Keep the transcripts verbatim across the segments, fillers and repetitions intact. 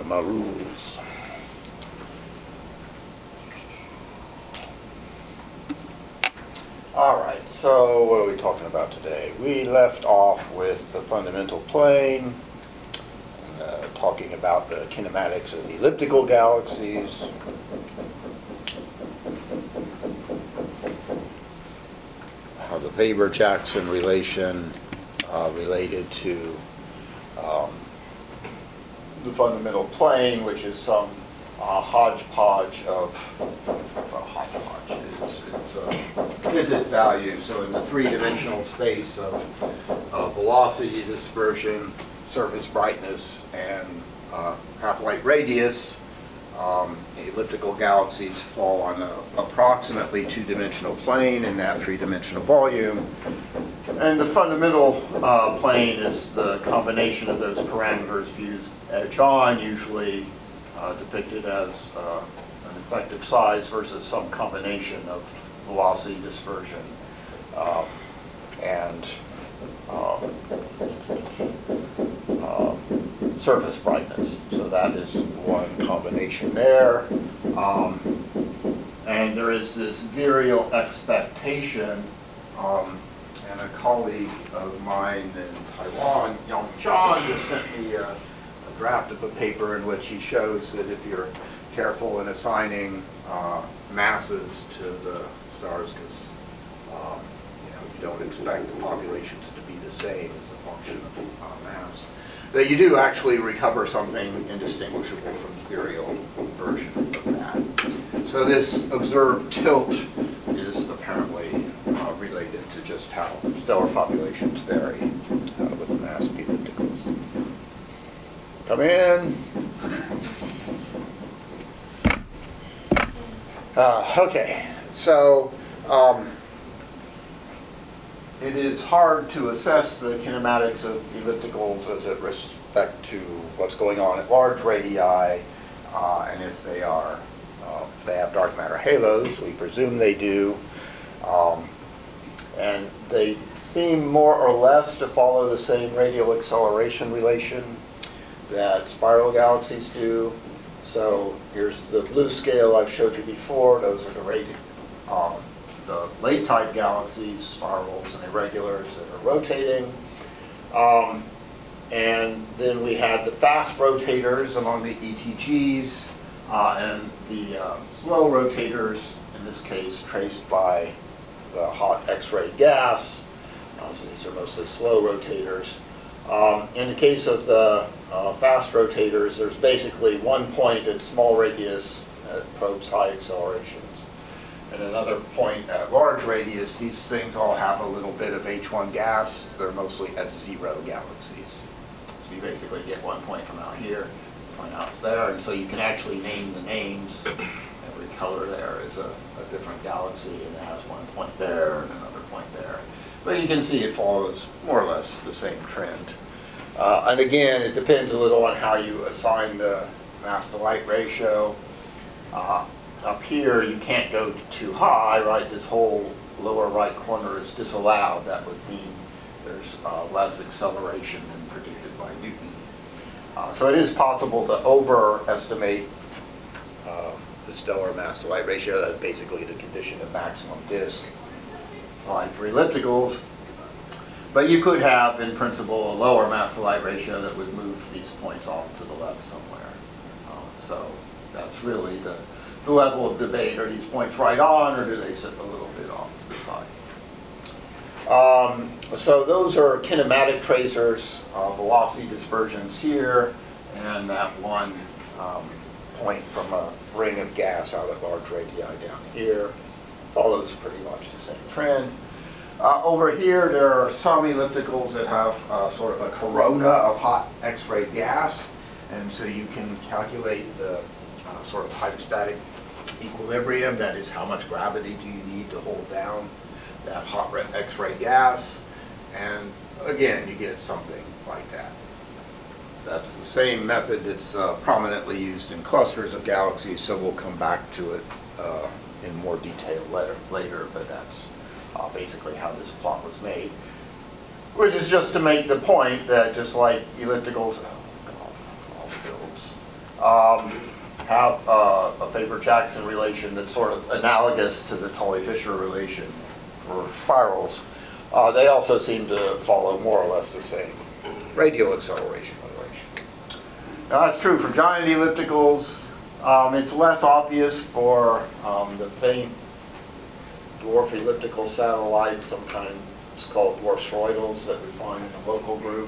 my rules. All right, so what are we talking about today? We left off with the fundamental plane, uh, talking about the kinematics of elliptical galaxies. How the Weber-Jackson relation uh, related to um, the fundamental plane, which is some uh, hodgepodge of, well, hodgepodge is, it's a physics value. So in the three-dimensional space of uh, velocity, dispersion, surface brightness, and uh, half-light radius, um, elliptical galaxies fall on a approximately two-dimensional plane in that three-dimensional volume. And the fundamental uh, plane is the combination of those parameters fused edge on, usually uh, depicted as uh, an effective size versus some combination of velocity, dispersion, um, and um, uh, surface brightness. So that is one combination there. Um, and there is this virial expectation, um, and a colleague of mine in Taiwan, Yang Zhang, just sent me a, a draft of a paper in which he shows that if you're careful in assigning uh, masses to the stars, because um, you know, you don't expect the populations to be the same as a function of uh, mass, that you do actually recover something indistinguishable from virial version of that. So this observed tilt is apparently uh, related to just how stellar populations vary uh, with the mass of ellipticals. Come in. Uh, okay, so um, it is hard to assess the kinematics of ellipticals as it respect to what's going on at large radii, uh, and if they are, uh, if they have dark matter halos, we presume they do, um, and they seem more or less to follow the same radial acceleration relation that spiral galaxies do. So here's the blue scale I've showed you before. Those are the radial, um, the late-type galaxies, spirals and irregulars that are rotating. Um, and then we had the fast rotators among the E T Gs, uh, and the uh, slow rotators, in this case traced by the hot X-ray gas. Uh, so these are mostly slow rotators. Um, in the case of the uh, fast rotators, there's basically one point at small radius that probes high accelerations, and another point at large radius. These things all have a little bit of H one gas. They're mostly S zero galaxies. So you basically get one point from out here, point out there, and so you can actually name the names. Every color there is a, a different galaxy, and it has one point there and another point there. But you can see it follows more or less the same trend. Uh, and again, it depends a little on how you assign the mass to light ratio. Uh, up here, you can't go too high, right? This whole lower right corner is disallowed. That would mean there's uh, less acceleration than predicted by Newton. Uh, so it is possible to overestimate uh, the stellar mass to light ratio. That's basically the condition of maximum disk line for ellipticals. But you could have, in principle, a lower mass to light ratio that would move these points off to the left somewhere. Uh, so that's really the, the level of debate. Are these points right on, or do they sit a little bit off to the side? Um, so those are kinematic tracers, uh, velocity dispersions here, and that one um, point from a ring of gas out at large radii down here. Follows pretty much the same trend. Uh, over here, there are some ellipticals that have uh, sort of a corona of hot X-ray gas, and so you can calculate the uh, sort of hydrostatic equilibrium. That is, how much gravity do you need to hold down that hot X-ray gas, and again, you get something like that. That's the same method that's uh, prominently used in clusters of galaxies, so we'll come back to it uh, in more detail later, later but that's uh, basically how this plot was made. Which is just to make the point that just like ellipticals, oh, golf, golf builds, um, have uh, a Faber-Jackson relation that's sort of analogous to the Tully-Fisher relation for spirals. Uh, they also seem to follow more or less the same radial acceleration relation. Now that's true for giant ellipticals. Um, it's less obvious for um, the faint dwarf elliptical satellites, sometimes called dwarf spheroidals that we find in the local group.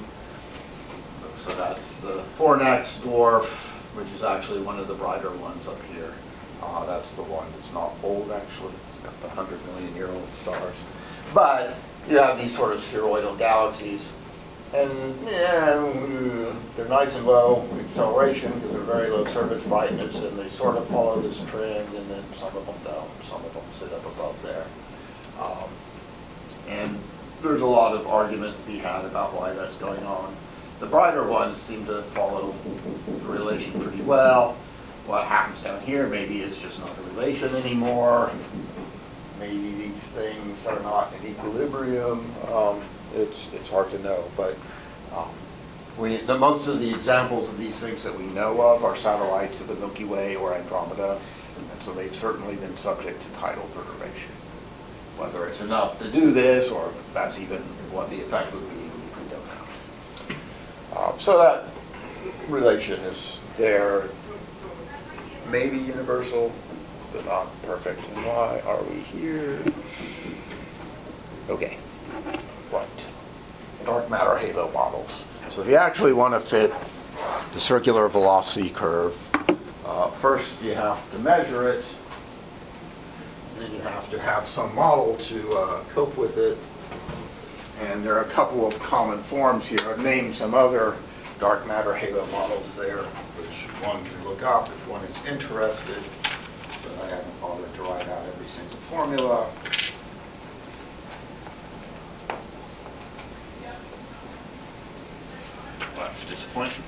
So that's the Fornax dwarf, which is actually one of the brighter ones up here. Uh, that's the one that's not old, actually. It's got the one hundred million year old stars. But you have these sort of spheroidal galaxies. And yeah, they're nice and low acceleration because they're very low surface brightness, and they sort of follow this trend, and then some of them don't. Some of them sit up above there. Um, and there's a lot of argument to be had about why that's going on. The brighter ones seem to follow the relation pretty well. What happens down here maybe is just not a relation anymore. Maybe these things are not in equilibrium. Um, it's, it's hard to know, but um, we, the, most of the examples of these things that we know of are satellites of the Milky Way or Andromeda, and so they've certainly been subject to tidal perturbation. Whether it's enough to do this, or if that's even what the effect would be, we don't know. Uh, so that relation is there, maybe universal, but not perfect. And why are we here? Okay, right. Dark matter halo models. So if you actually want to fit the circular velocity curve, uh, first you have to measure it, and then you have to have some model to uh, cope with it. And there are a couple of common forms here. I've named some other dark matter halo models there, which one can look up if one is interested. But I haven't bothered to write out every single formula. That's disappointing.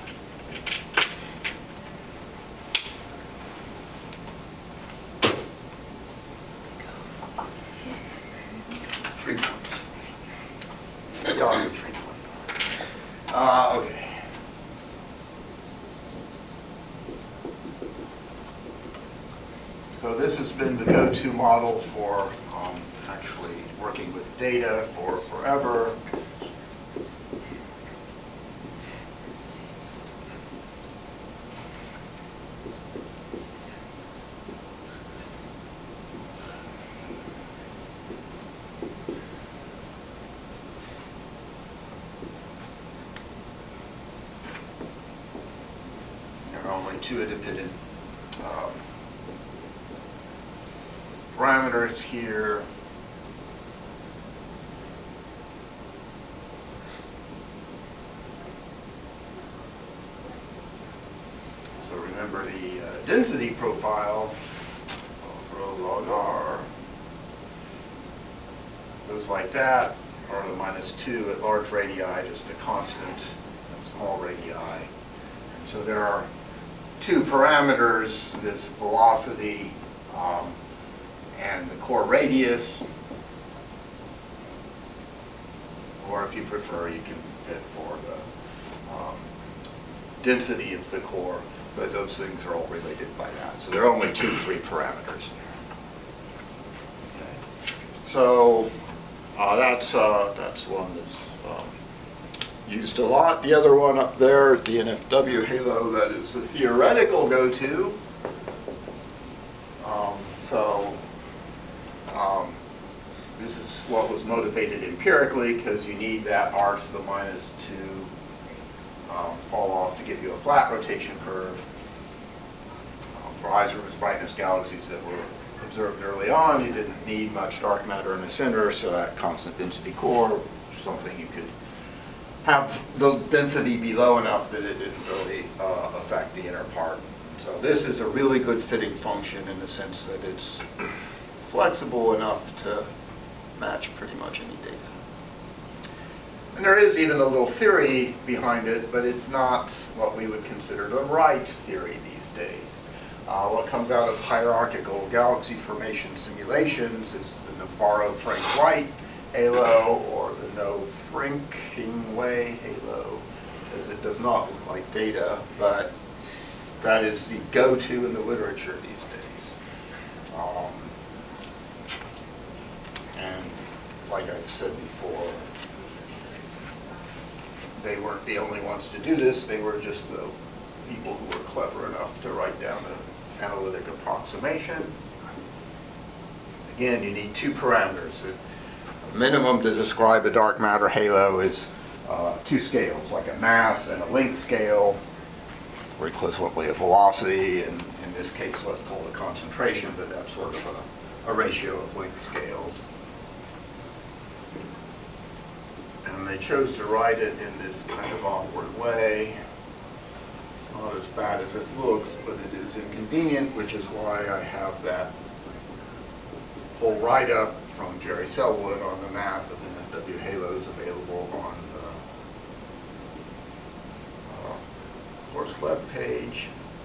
Three points. Yeah, I'll do three points. Uh, okay. So this has been the go-to model for um, actually working with data for forever. Two independent um, parameters here. So remember the uh, density profile of rho log r goes like that, r to the minus two at large radii, just a constant at small radii. So there are two parameters, this velocity um, and the core radius, or if you prefer, you can fit for the um, density of the core, but those things are all related by that. So there are only two free parameters there. Okay. So uh, that's, uh, that's one that's um, used a lot. The other one up there, the N F W halo, that is the theoretical go-to. Um, so um, this is what was motivated empirically, because you need that r to the minus two um, fall off to give you a flat rotation curve. Um, for high surface brightness galaxies that were observed early on, you didn't need much dark matter in the center, so that constant density core was something you could have the density be low enough that it didn't really uh, affect the inner part. So this is a really good fitting function in the sense that it's flexible enough to match pretty much any data. And there is even a little theory behind it, but it's not what we would consider the right theory these days. Uh, what comes out of hierarchical galaxy formation simulations is the Navarro-Frank-White halo, or the No-Frinking-Way halo, because it does not look like data, but that is the go-to in the literature these days. Um, and like I've said before, they weren't the only ones to do this. They were just the people who were clever enough to write down an analytic approximation. Again, you need two parameters. The minimum to describe a dark matter halo is uh, two scales, like a mass and a length scale, or equivalently a velocity, and in this case what's called a concentration, but that's sort of a, a ratio of length scales. And they chose to write it in this kind of awkward way. It's not as bad as it looks, but it is inconvenient, which is why I have that whole write-up from Jerry Selwood on the math of N F W halos available on the uh, course web page.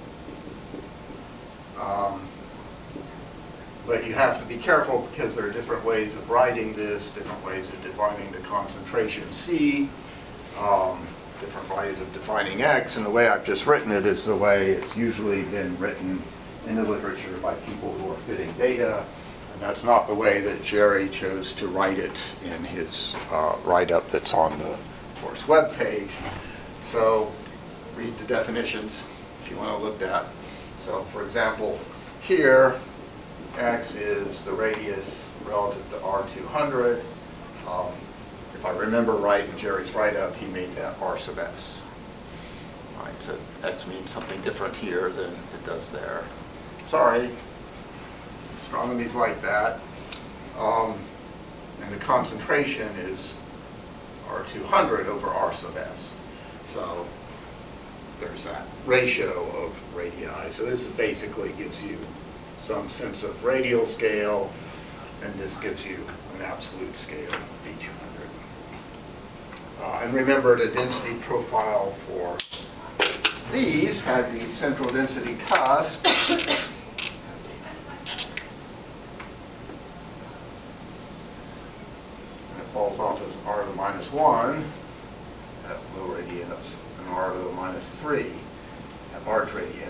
Um, But you have to be careful because there are different ways of writing this, different ways of defining the concentration C, um, different ways of defining X, and the way I've just written it is the way it's usually been written in the literature by people who are fitting data, and that's not the way that Jerry chose to write it in his uh, write-up that's on the course web page. So read the definitions if you want to look at. So for example, here, X is the radius relative to R two hundred. Um, if I remember right in Jerry's write-up, he made that R sub S. Right, so X means something different here than it does there. Sorry, astronomy's like that. Um, and the concentration is R two hundred over R sub S. So there's that ratio of radii. So this basically gives you some sense of radial scale, and this gives you an absolute scale, V two hundred. Uh, and remember, the density profile for these had the central density cusp. It falls off as R to the minus one at low radians, and R to the minus three at large radian.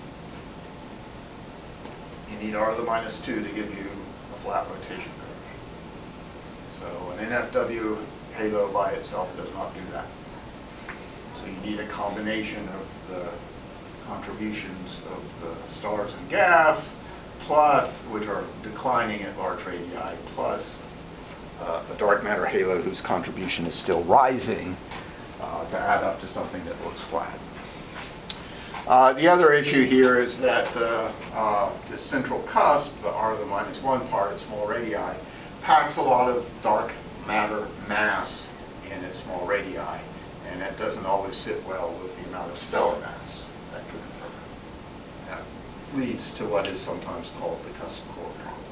You need R to the minus two to give you a flat rotation curve. So an N F W halo by itself does not do that. So you need a combination of the contributions of the stars and gas, plus, which are declining at large radii, plus uh, a dark matter halo whose contribution is still rising uh, to add up to something that looks flat. Uh, the other issue here is that uh, uh, the central cusp, the R to the minus one part at small radii, packs a lot of dark matter mass in its small radii, and that doesn't always sit well with the amount of stellar mass that could occur. That leads to what is sometimes called the cusp core problem.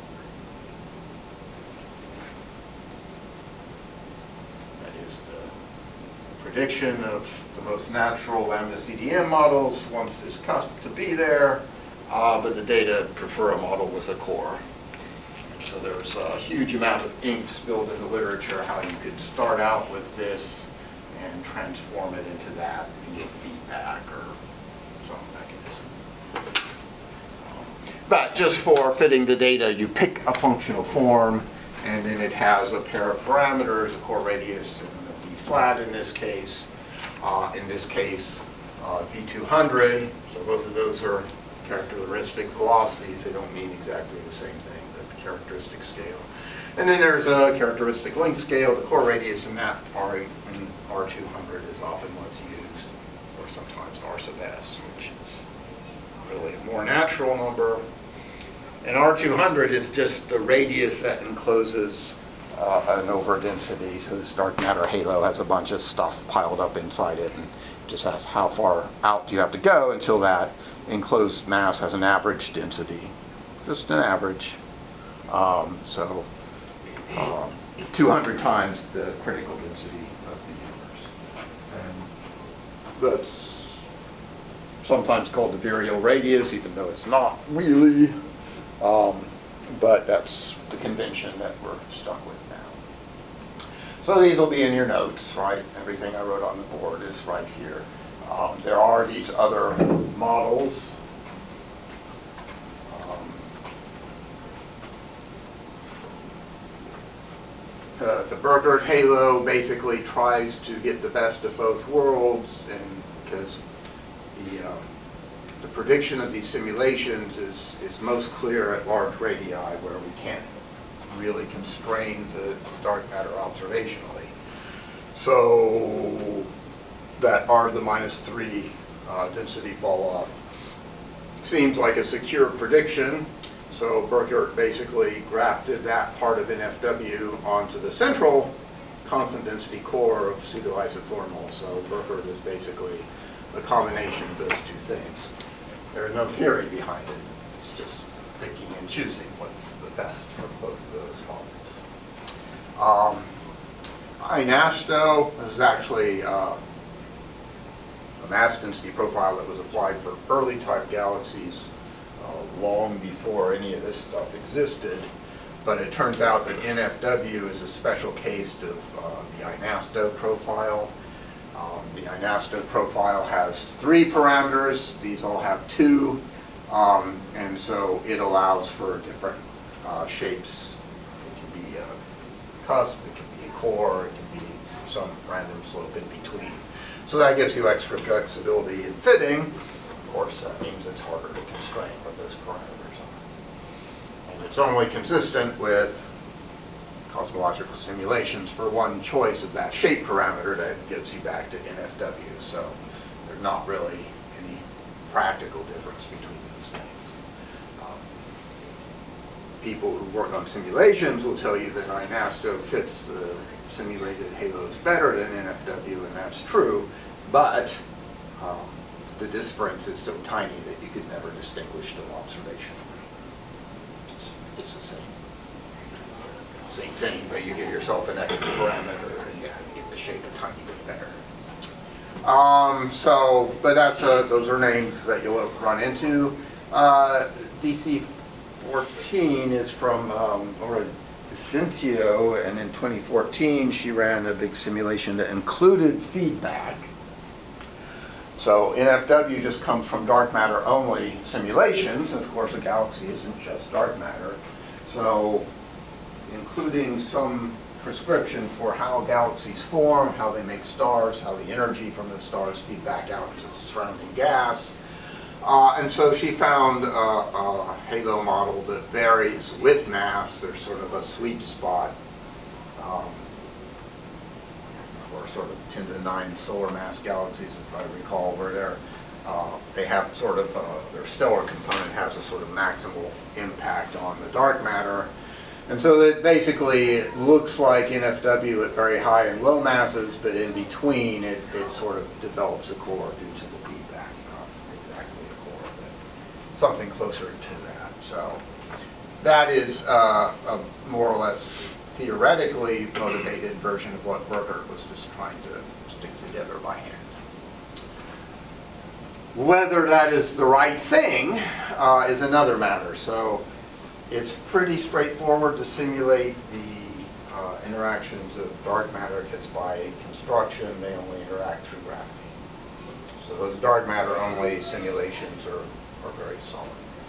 That is the prediction of the most natural lambda C D M models wants this cusp to be there, uh, but the data prefer a model with a core. So there's a huge amount of ink spilled in the literature how you could start out with this and transform it into that via feedback or some mechanism. Um, but just for fitting the data, you pick a functional form, and then it has a pair of parameters, a core radius and a V flat in this case. Uh, in this case, uh, V two hundred, so both of those are characteristic velocities. They don't mean exactly the same thing, but the characteristic scale. And then there's a characteristic length scale. The core radius in that R, in R two hundred is often what's used, or sometimes R sub S, which is really a more natural number. And R two hundred is just the radius that encloses Uh, an overdensity, so this dark matter halo has a bunch of stuff piled up inside it, and just asks how far out you have to go until that enclosed mass has an average density, just an average. Um, so um, two hundred times the critical density of the universe. And that's sometimes called the virial radius, even though it's not really. Um, but that's the convention that we're stuck with now. So these will be in your notes, right? Everything I wrote on the board is right here. Um, there are these other models. Um, uh, the Burckhardt halo basically tries to get the best of both worlds, and because the um, the prediction of these simulations is is most clear at large radii, where we can't really constrain the dark matter observationally. So that R to the minus three uh, density fall off seems like a secure prediction. So Burckhardt basically grafted that part of N F W onto the central constant density core of pseudoisothermal. So Burckhardt is basically a combination of those two things. There's no theory behind it. It's just picking and choosing what's the best from both of those models. Um, INASTO is actually uh, a mass density profile that was applied for early type galaxies uh, long before any of this stuff existed. But it turns out that N F W is a special case of uh, the INASTO profile. Um, the INASTO profile has three parameters. These all have two. Um, and so it allows for different uh, shapes. It can be a cusp, it can be a core, it can be some random slope in between. So that gives you extra flexibility in fitting. Of course, that means it's harder to constrain what those parameters are. And it's only consistent with cosmological simulations for one choice of that shape parameter that gives you back to N F W. So there's not really any practical difference between those things. Um, people who work on simulations will tell you that INASTO fits the simulated halos better than N F W, and that's true, but um, the difference is so tiny that you could never distinguish the observation. It's, it's the same. Same thing, but you give yourself an extra parameter and you get the shape a tiny bit better. Um, so, but that's uh, those are names that you'll run into. Uh, D C fourteen is from um, Laura Decentio, and in twenty fourteen she ran a big simulation that included feedback. So N F W just comes from dark matter only simulations. Of course, a galaxy isn't just dark matter. So including some prescription for how galaxies form, how they make stars, how the energy from the stars feed back out into the surrounding gas. Uh, and so she found a, a halo model that varies with mass. There's sort of a sweet spot, um, or sort of ten to the nine solar mass galaxies, if I recall, where they're, uh, they have sort of, uh, their stellar component has a sort of maximal impact on the dark matter. And so that basically it looks like N F W at very high and low masses, but in between it, it sort of develops a core due to the feedback. Not exactly a core, but something closer to that. So that is uh, a more or less theoretically motivated version of what Burckhardt was just trying to stick together by hand. Whether that is the right thing uh, is another matter. So it's pretty straightforward to simulate the uh, interactions of dark matter, because by construction they only interact through gravity. So those dark matter only simulations are, are very solid.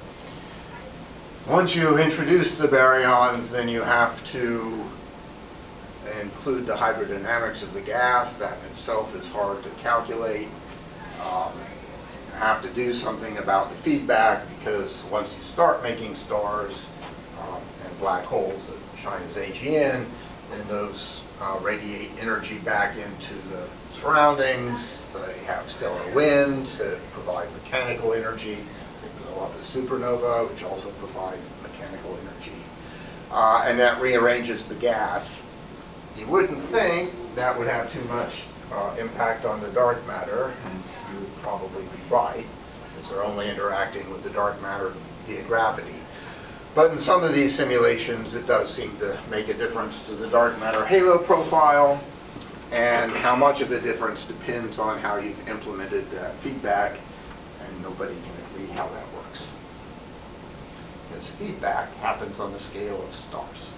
Once you introduce the baryons, then you have to include the hydrodynamics of the gas. That in itself is hard to calculate. Um, you have to do something about the feedback, because once you start making stars um, and black holes that shine as A G N, then those uh, radiate energy back into the surroundings. They have stellar winds that provide mechanical energy. They blow up a supernova, which also provide mechanical energy. Uh, and that rearranges the gas. You wouldn't think that would have too much uh, impact on the dark matter, and you would probably be right, because they're only interacting with the dark matter via gravity. But in some of these simulations, it does seem to make a difference to the dark matter halo profile, and how much of a difference depends on how you've implemented that feedback, and nobody can agree how that works. Because feedback happens on the scale of stars.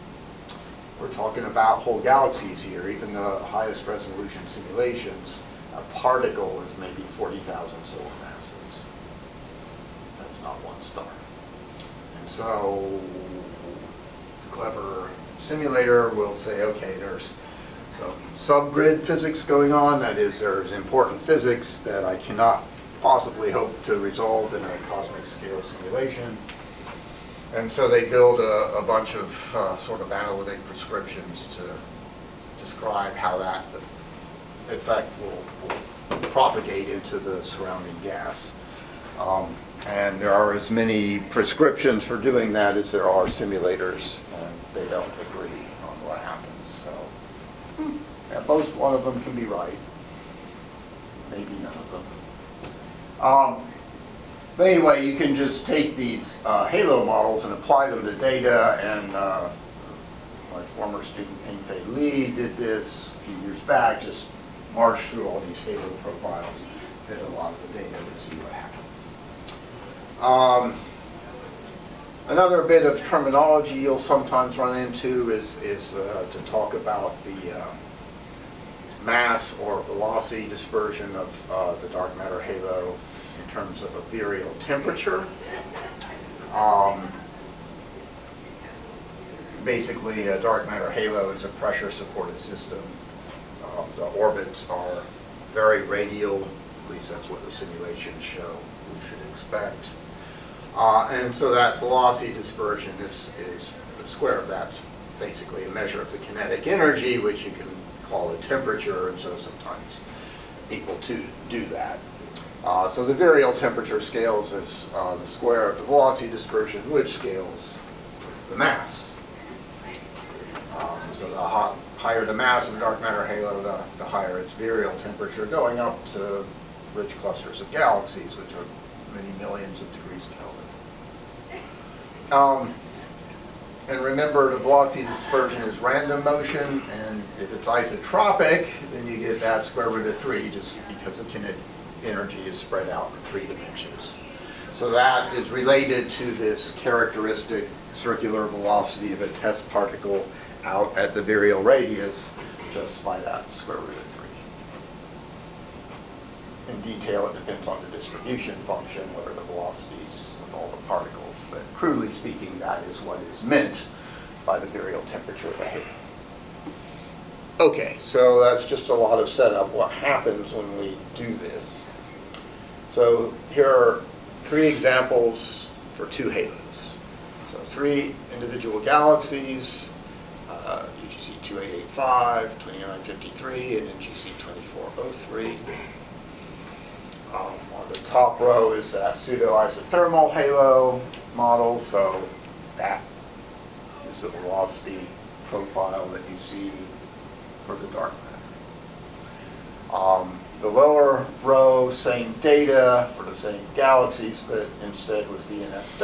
We're talking about whole galaxies here. Even the highest resolution simulations a particle is maybe forty thousand solar masses. That's not one star. And so the clever simulator will say, okay, there's some subgrid physics going on. That is, there's important physics that I cannot possibly hope to resolve in a cosmic scale simulation. And so they build a, a bunch of uh, sort of analytic prescriptions to describe how that effect will, will propagate into the surrounding gas. Um, and there are as many prescriptions for doing that as there are simulators, and they don't agree on what happens. So at most one of them can be right, maybe none of them. Um, but anyway, you can just take these uh, halo models and apply them to data, and uh, my former student Ping Fei Li did this a few years back, just marched through all these halo profiles, did a lot of the data to see what happened. Um, another bit of terminology you'll sometimes run into is, is uh, to talk about the uh, mass or velocity dispersion of uh, the dark matter halo in terms of a virial temperature. Um, basically, a dark matter halo is a pressure-supported system. Uh, the orbits are very radial, at least that's what the simulations show we should expect. Uh, and so that velocity dispersion is, is the square of that's basically a measure of the kinetic energy, which you can call a temperature, and so sometimes people to do that. Uh, so the virial temperature scales as uh, the square of the velocity dispersion, which scales with the mass. Um, so the hot, higher the mass of a dark matter halo, the, the higher its virial temperature, going up to rich clusters of galaxies, which are many millions of degrees Kelvin. Um, and remember, the velocity dispersion is random motion, and if it's isotropic, then you get that square root of three, just because the kinetic energy is spread out in three dimensions. So that is related to this characteristic circular velocity of a test particle out at the virial radius, just by that square root of three. In detail, it depends on the distribution function, what are the velocities of all the particles. But crudely speaking, that is what is meant by the virial temperature of a halo. Okay, so that's just a lot of setup. What happens when we do this? So here are three examples for two halos. So three individual galaxies, uh, U G C twenty-eight eighty-five, twenty-nine fifty-three, and N G C twenty-four oh three. Um, on the top row is that pseudo-isothermal halo model, so that is the velocity profile that you see for the dark matter. Um, the lower row, same data for the same galaxies, but instead with the N F